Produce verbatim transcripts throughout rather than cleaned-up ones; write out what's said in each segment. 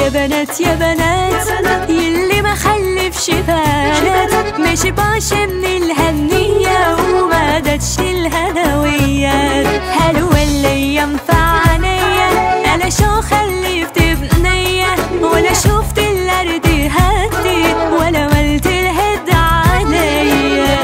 يا بنات يا بنات يلي ما خلفش بنات ما شبعش من الهنية وما داتش الهنويات. حلوة الايام في عينيا انا شو خلفت بنية ولا شفت الارض هدت ولا ملت الهد عليا.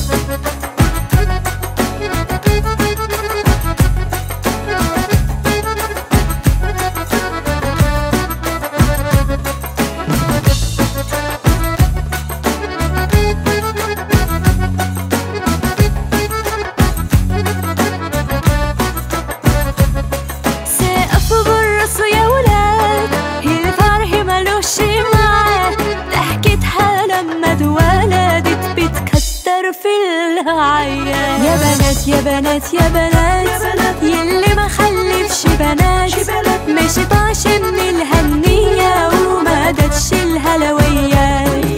يا بنات يا بنات يا بنات يلي ما خلفش بنات ما شبعش من الهنية وما داتش الهلويات.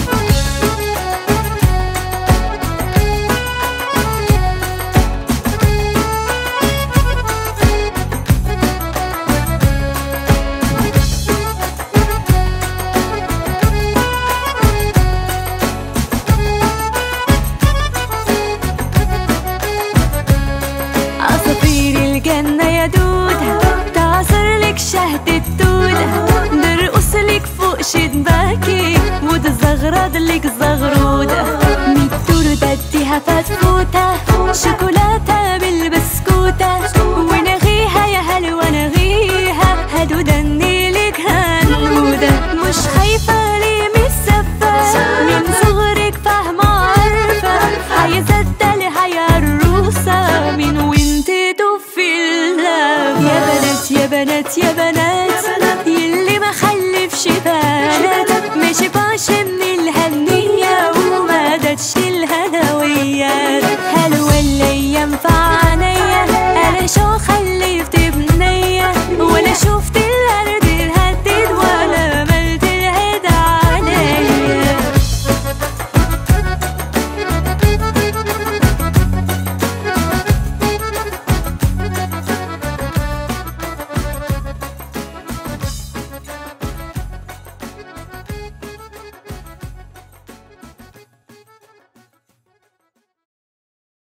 الجنة يا دودة تعصر لك شهد الدودة نرقص لك فوق شباكي وتزغرد لك زغرودة ميت دور اديها فتفوتة شوكولاتة